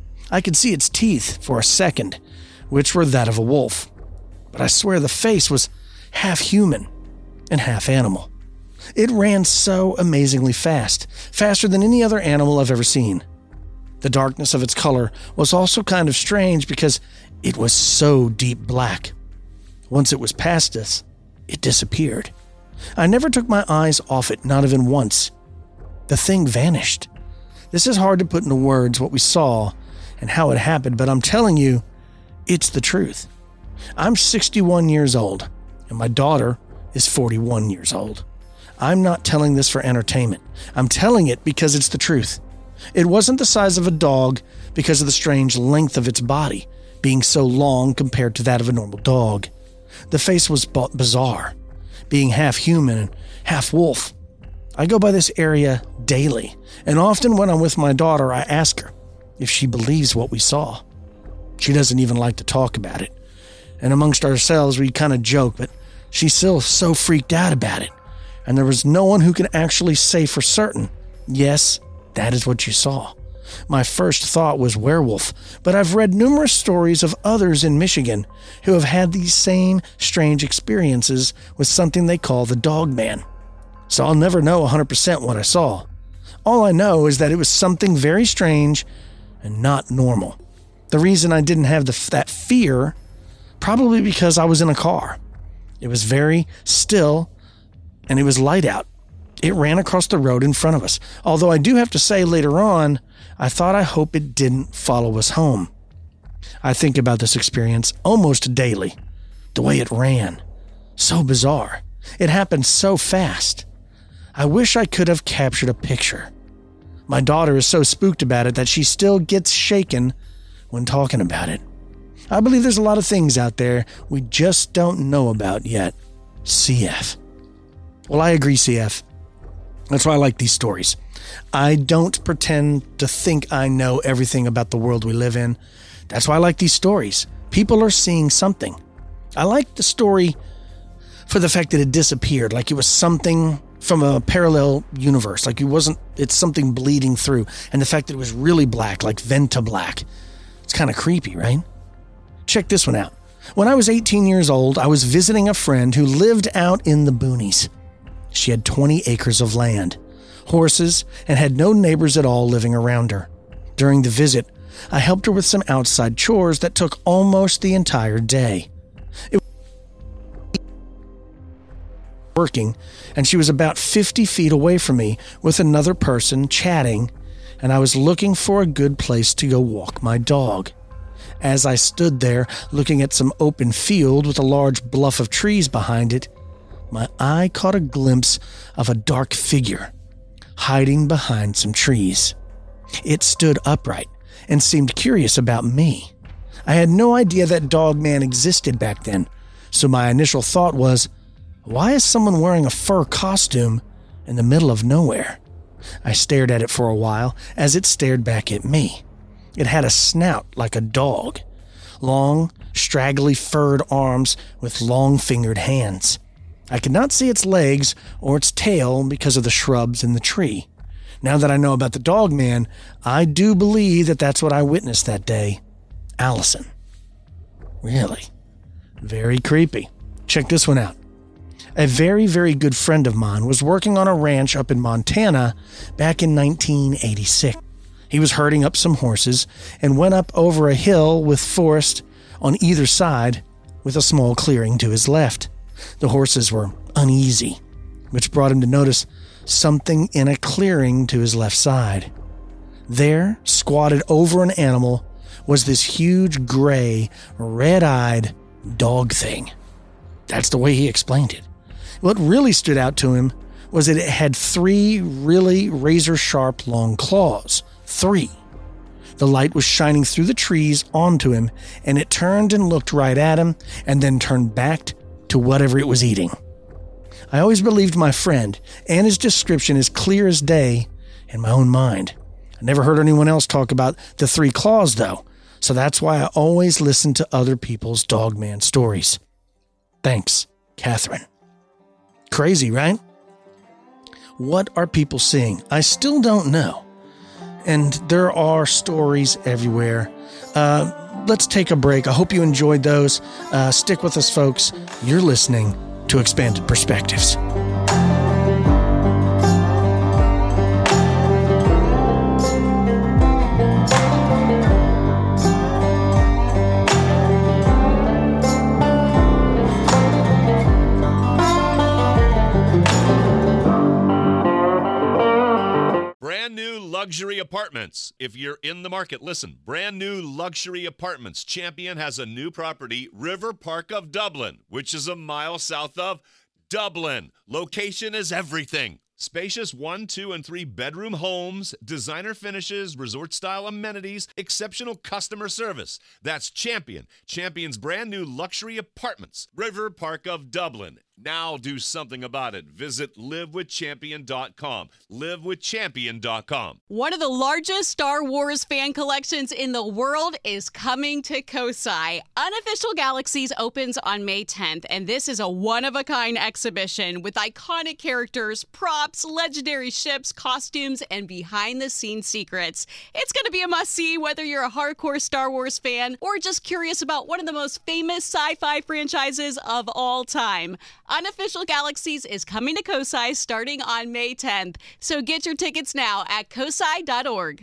I could see its teeth for a second, which were that of a wolf. But I swear the face was half human and half animal. It ran so amazingly fast, faster than any other animal I've ever seen. The darkness of its color was also kind of strange because it was so deep black. Once it was past us, it disappeared. I never took my eyes off it, not even once. The thing vanished. This is hard to put into words what we saw and how it happened, but I'm telling you, it's the truth. I'm sixty-one years old, and my daughter is forty-one years old. I'm not telling this for entertainment. I'm telling it because it's the truth. It wasn't the size of a dog because of the strange length of its body, being so long compared to that of a normal dog. The face was bizarre, being half human and half wolf. I go by this area daily, and often when I'm with my daughter, I ask her if she believes what we saw. She doesn't even like to talk about it. And amongst ourselves, we kind of joke, but she's still so freaked out about it. And there was no one who could actually say for certain, yes, that is what you saw. My first thought was werewolf, but I've read numerous stories of others in Michigan who have had these same strange experiences with something they call the dog man. So I'll never know one hundred percent what I saw. All I know is that it was something very strange and not normal. The reason I didn't have the, that fear, probably because I was in a car. It was very still, and it was light out. It ran across the road in front of us. Although I do have to say later on, I thought I hope it didn't follow us home. I think about this experience almost daily, the way it ran. So bizarre. It happened so fast. I wish I could have captured a picture. My daughter is so spooked about it that she still gets shaken when talking about it. I believe there's a lot of things out there we just don't know about yet. C F. Well, I agree, C F. That's why I like these stories. I don't pretend to think I know everything about the world we live in. That's why I like these stories. People are seeing something. I like the story for the fact that it disappeared, like it was something from a parallel universe, like it wasn't, it's something bleeding through. And the fact that it was really black, like Venta Black. It's kind of creepy, right? Check this one out. When I was eighteen years old, I was visiting a friend who lived out in the boonies. She had twenty acres of land, horses, and had no neighbors at all living around her. During the visit, I helped her with some outside chores that took almost the entire day. It was working, and she was about fifty feet away from me with another person chatting, and I was looking for a good place to go walk my dog. As I stood there looking at some open field with a large bluff of trees behind it, my eye caught a glimpse of a dark figure hiding behind some trees. It stood upright and seemed curious about me. I had no idea that Dogman existed back then, so my initial thought was, why is someone wearing a fur costume in the middle of nowhere? I stared at it for a while as it stared back at me. It had a snout like a dog, long, straggly furred arms with long-fingered hands. I could not see its legs or its tail because of the shrubs in the tree. Now that I know about the Dogman, I do believe that that's what I witnessed that day. Allison. Really? Very creepy. Check this one out. A very, very good friend of mine was working on a ranch up in Montana back in nineteen eighty-six. He was herding up some horses and went up over a hill with forest on either side with a small clearing to his left. The horses were uneasy, which brought him to notice something in a clearing to his left side. There, squatted over an animal, was this huge gray, red-eyed dog thing. That's the way he explained it. What really stood out to him was that it had three really razor-sharp long claws. Three. The light was shining through the trees onto him, and it turned and looked right at him, and then turned back to whatever it was eating. I always believed my friend, and his description is clear as day in my own mind. I never heard anyone else talk about the three claws, though, so that's why I always listen to other people's Dogman stories. Thanks, Catherine. Crazy, right? What are people seeing? I still don't know. And there are stories everywhere. Uh, let's take a break. I hope you enjoyed those. Uh, stick with us, folks. You're listening to Expanded Perspectives. Brand new luxury apartments. If you're in the market, listen. Brand new luxury apartments. Champion has a new property, River Park of Dublin, which is a mile south of Dublin. Location is everything. Spacious one, two, and three bedroom homes, designer finishes, resort-style amenities, exceptional customer service. That's Champion. Champion's brand new luxury apartments, River Park of Dublin. Now do something about it. Visit live with champion dot com. live with champion dot com. One of the largest Star Wars fan collections in the world is coming to Kosai. Unofficial Galaxies opens on May tenth, and this is a one-of-a-kind exhibition with iconic characters, props, legendary ships, costumes, and behind-the-scenes secrets. It's going to be a must-see whether you're a hardcore Star Wars fan or just curious about one of the most famous sci-fi franchises of all time. Unofficial Galaxies is coming to Kosai starting on May tenth, so get your tickets now at kosai dot org.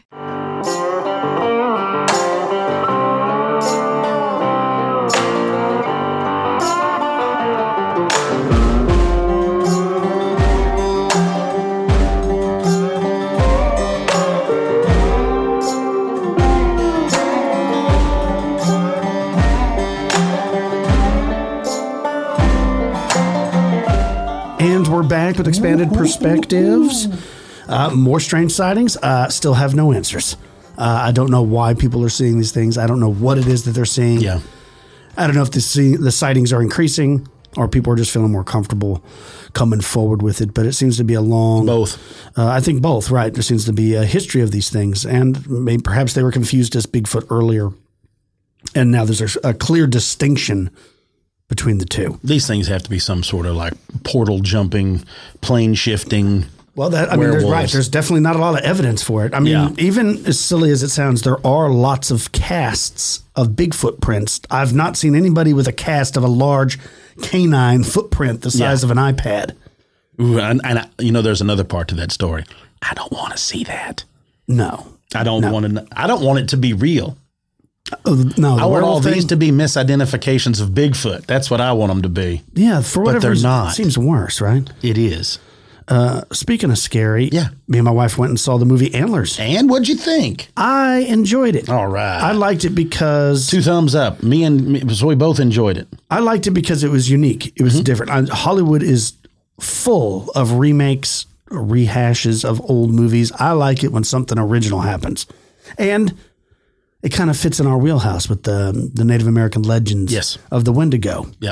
with expanded perspectives. Uh, more strange sightings. Uh, still have no answers. Uh, I don't know why people are seeing these things. I don't know what it is that they're seeing. Yeah. I don't know if the see- the sightings are increasing or people are just feeling more comfortable coming forward with it. But it seems to be a long... Both. Uh, I think both, right. There seems to be a history of these things. And maybe perhaps they were confused as Bigfoot earlier. And now there's a, a clear distinction between the two. These things have to be some sort of like portal jumping, plane shifting. Well, that I mean, there's, right. There's definitely not a lot of evidence for it. I mean, Yeah. even as silly as it sounds, there are lots of casts of Bigfoot prints. I've not seen anybody with a cast of a large canine footprint the size Yeah. of an iPad. Ooh, and, and I, you know, there's another part to that story. I don't want to see that. No, I don't No. want to. I don't want it to be real. Uh, no. The I want all werewolf these thing- to be misidentifications of Bigfoot. That's what I want them to be. yeah, for whatever they're reason, not. it seems worse, right? It is. Uh, speaking of scary, Yeah. me and my wife went and saw the movie Antlers. And what'd you think? I enjoyed it. All right. I liked it because Two thumbs up. Me and me, so we both enjoyed it. I liked it because it was unique. It was Mm-hmm. different. I, Hollywood is full of remakes, rehashes of old movies. I like it when something original happens, and it kind of fits in our wheelhouse with the the Native American legends Yes. of the Wendigo. Yeah.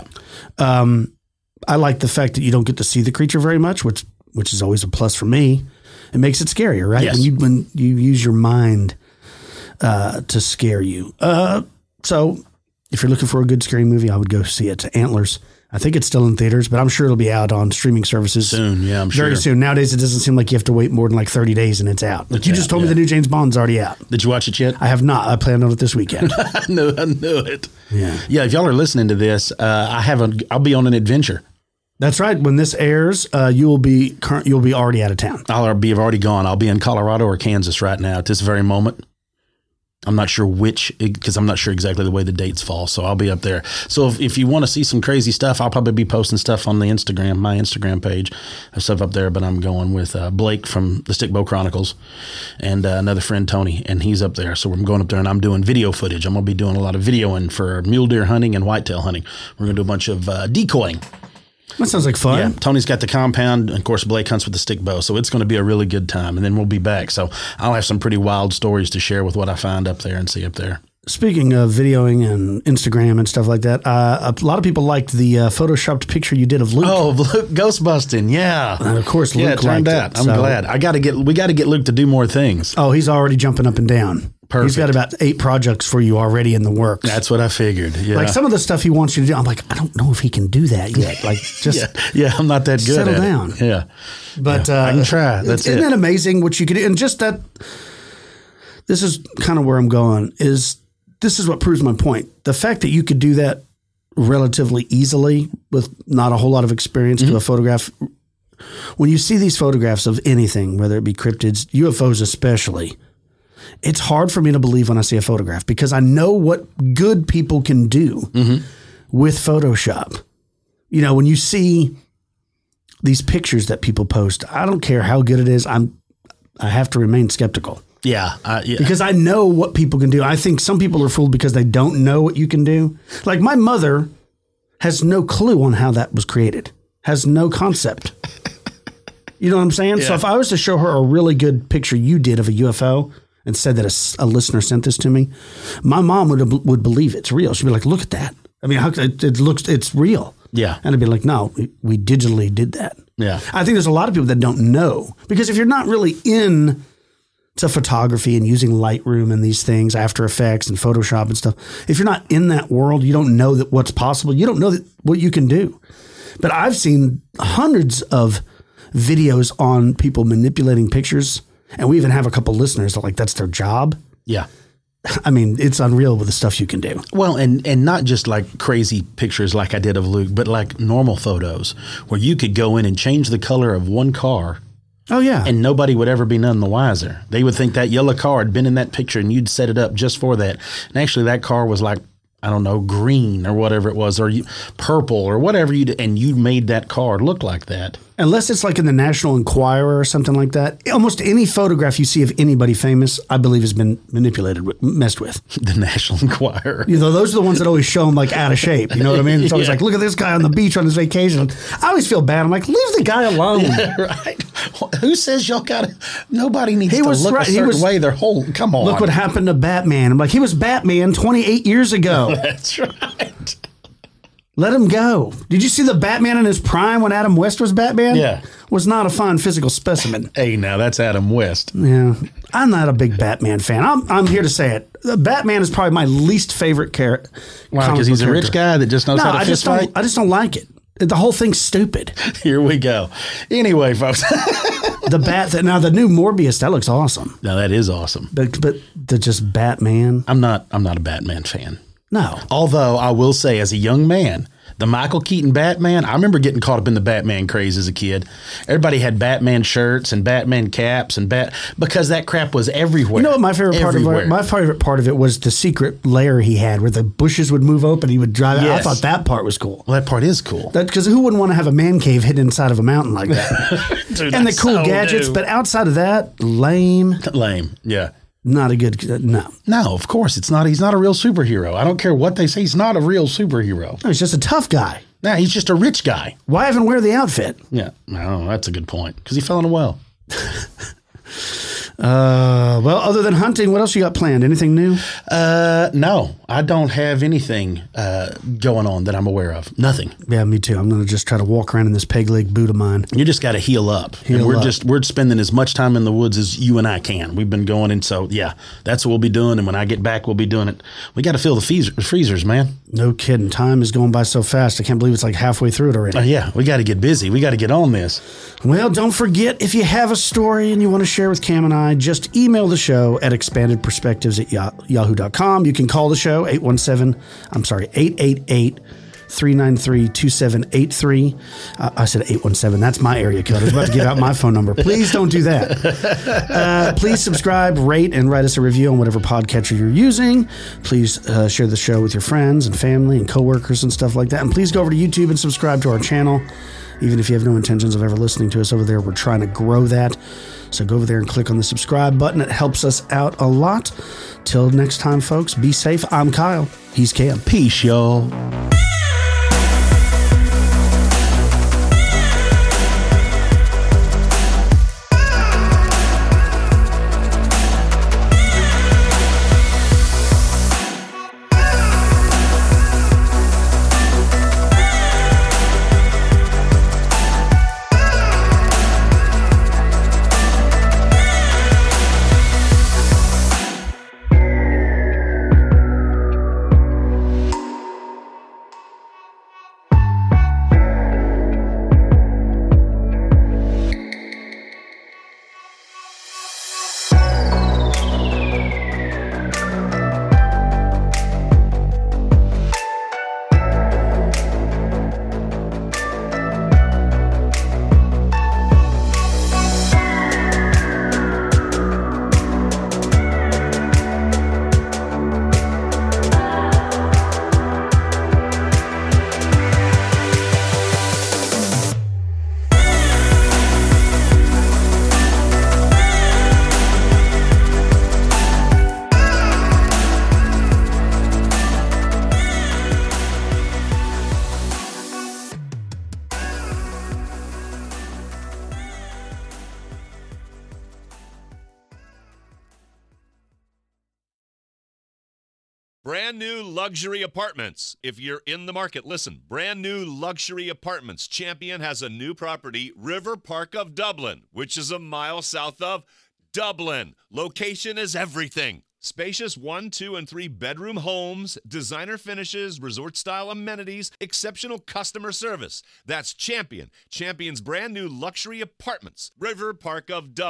I like the fact that you don't get to see the creature very much, which which is always a plus for me. It makes it scarier, right? Yes. When you when you use your mind uh, to scare you. Uh, so if you're looking for a good scary movie, I would go see it. Antlers. I think it's still in theaters, but I'm sure it'll be out on streaming services Soon. Yeah, I'm very sure. soon. Nowadays, it doesn't seem like you have to wait more than like thirty days and it's out. Like It's you out, just told yeah. me the new James Bond's already out. Did you watch it yet? I have not. I plan on it this weekend. I knew. I knew it. Yeah. Yeah. If y'all are listening to this, uh, I have a. I'll be on an adventure. That's right. When this airs, uh, you will be current. You'll be already out of town. I'll be have already gone. I'll be in Colorado or Kansas right now at this very moment. I'm not sure which, because I'm not sure exactly the way the dates fall. So I'll be up there. So if, if you want to see some crazy stuff, I'll probably be posting stuff on the Instagram, my Instagram page. I have stuff up there, but I'm going with uh, Blake from the Stickbow Chronicles and uh, another friend, Tony, and he's up there. So I'm going up there and I'm doing video footage. I'm going to be doing a lot of videoing for mule deer hunting and whitetail hunting. We're going to do a bunch of uh, decoying. That sounds like fun. Yeah, Tony's got the compound, and of course Blake hunts with the stick bow, so it's going to be a really good time. And then we'll be back, so I'll have some pretty wild stories to share with what I find up there and see up there. Speaking of videoing and Instagram and stuff like that, uh, a lot of people liked the uh, photoshopped picture you did of Luke. Oh, Luke Ghostbusting, yeah, And of course, Luke yeah, it turned liked out. it, I'm so- glad. I got to get we got to get Luke to do more things. Oh, he's already jumping up and down. Perfect. He's got about eight projects for you already in the works. That's what I figured. Yeah, Like some of the stuff he wants you to do, I'm like, I don't know if he can do that yet. Like, just yeah, yeah, I'm not that good. settle at down. It. Yeah, But Yeah, uh, I can try. That's isn't it. that amazing what you could do? And just that, this is kind of where I'm going, is this is what proves my point. The fact that you could do that relatively easily with not a whole lot of experience Mm-hmm. to a photograph. When you see these photographs of anything, whether it be cryptids, U F Os especially, it's hard for me to believe when I see a photograph because I know what good people can do Mm-hmm. with Photoshop. You know, when you see these pictures that people post, I don't care how good it is. I'm, I have to remain skeptical yeah, uh, yeah. because I know what people can do. I think some people are fooled because they don't know what you can do. Like my mother has no clue on how that was created, has no concept. You know what I'm saying? So Yeah. if I was to show her a really good picture you did of a U F O and said that a, s- a listener sent this to me, my mom would would believe it's real. She'd be like, "Look at that! I mean, how, it, it looks it's real." Yeah. And I'd be like, "No, we, we digitally did that." Yeah. I think there's a lot of people that don't know because if you're not really in to photography and using Lightroom and these things, After Effects and Photoshop and stuff, if you're not in that world, you don't know that what's possible. You don't know that what you can do. But I've seen hundreds of videos on people manipulating pictures, and we even have a couple listeners that like that's their job. yeah. I mean, it's unreal with the stuff you can do. Well, and, and not just like crazy pictures like I did of Luke, but like normal photos where you could go in and change the color of one car Oh yeah, and nobody would ever be none the wiser. They would think that yellow car had been in that picture and you'd set it up just for that. And actually that car was like I don't know, green or whatever it was, or you, purple or whatever you did, and you made that card look like that. Unless it's like in the National Enquirer or something like that. Almost any photograph you see of anybody famous, I believe, has been manipulated, messed with. The National Enquirer. You know, those are the ones that always show them like out of shape. You know what I mean? It's always Yeah. like, look at this guy on the beach on his vacation. I always feel bad. I'm like, leave the guy alone. Yeah, right. Who says y'all got to? Nobody needs He to was look right. a He certain was- way. Their whole come on. Look what happened to Batman. I'm like, he was Batman twenty-eight years ago. That's right. Let him go. Did you see the Batman in his prime when Adam West was Batman? Yeah. Was not a fine physical specimen. Hey, now that's Adam West. Yeah. I'm not a big Batman fan. I'm I'm here to say it. The Batman is probably my least favorite character. Why? Because he's a rich guy that just knows No, how to I fist just fight. don't I just don't like it. The whole thing's stupid. Here we go. Anyway, folks. The bat that now the new Morbius, that looks awesome. Now that is awesome. But but the just Batman. I'm not. I'm not a Batman fan. No. Although I will say, as a young man, the Michael Keaton Batman, I remember getting caught up in the Batman craze as a kid. Everybody had Batman shirts and Batman caps and bat because that crap was everywhere. You know what my favorite part Everywhere. of it, my favorite part of it was the secret lair he had where the bushes would move open, he would drive out. I Yes. thought that part was cool. Well, that part is cool. Because who wouldn't want to have a man cave hidden inside of a mountain like that? Dude, And the I cool so gadgets, do. but outside of that, lame. Lame. Yeah. Not a good. uh, No, No, of course it's not. He's not a real superhero. I don't care what they say. He's not a real superhero. no, he's just a tough guy. Nah, he's just a rich guy. Why even wear the outfit? Yeah. No, that's a good point. Because he fell in a well. Uh, well, other than hunting, what else you got planned? Anything new? Uh, no, I don't have anything uh, going on that I'm aware of. Nothing. Yeah, me too. I'm gonna just try to walk around in this peg leg boot of mine. You just got to heal up. Heal and we're up. just we're spending as much time in the woods as you and I can. We've been going, and so yeah, that's what we'll be doing. And when I get back, we'll be doing it. We got to fill the freezer, freezers, man. No kidding. Time is going by so fast. I can't believe it's like halfway through it already. Uh, yeah, we got to get busy. We got to get on this. Well, don't forget, if you have a story and you want to share with Cam and I, just email the show at expanded perspectives at yahoo dot com. You can call the show, eight one seven, I'm sorry, eight eight eight, three nine three, two seven eight three. Uh, I said eight one seven. That's my area code. I was about to give out my phone number. Please don't do that. Uh, please subscribe, rate, and write us a review on whatever podcatcher you're using. Please uh, share the show with your friends and family and coworkers and stuff like that. And please go over to YouTube and subscribe to our channel. Even if you have no intentions of ever listening to us over there, we're trying to grow that. So go over there and click on the subscribe button. It helps us out a lot. Till next time, folks, be safe. I'm Kyle. He's Cam. Peace, y'all. Brand new luxury apartments. If you're in the market, listen. Brand new luxury apartments. Champion has a new property, River Park of Dublin, which is a mile south of Dublin. Location is everything. Spacious one, two, and three bedroom homes, designer finishes, resort-style amenities, exceptional customer service. That's Champion. Champion's brand new luxury apartments, River Park of Dublin.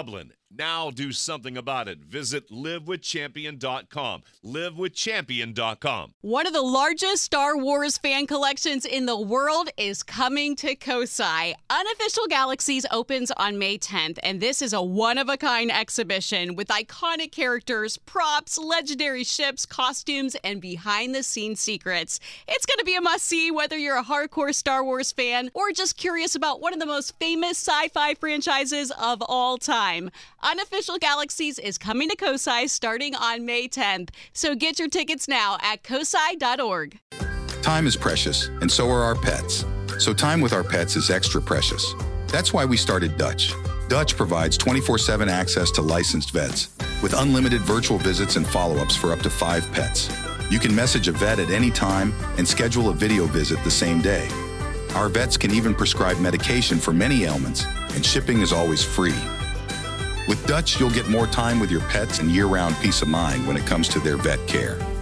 Now do something about it. Visit live with champion dot com. live with champion dot com. One of the largest Star Wars fan collections in the world is coming to Kosai. Unofficial Galaxies opens on May tenth, and this is a one-of-a-kind exhibition with iconic characters, props, legendary ships, costumes, and behind-the-scenes secrets. It's going to be a must-see whether you're a hardcore Star Wars fan or just curious about one of the most famous sci-fi franchises of all time. Unofficial Galaxies is coming to Kosai starting on May tenth, so get your tickets now at kosai dot org. Time is precious, and so are our pets. So time with our pets is extra precious. That's why we started Dutch. Dutch provides twenty-four seven access to licensed vets with unlimited virtual visits and follow-ups for up to five pets. You can message a vet at any time and schedule a video visit the same day. Our vets can even prescribe medication for many ailments, and shipping is always free. With Dutch, you'll get more time with your pets and year-round peace of mind when it comes to their vet care.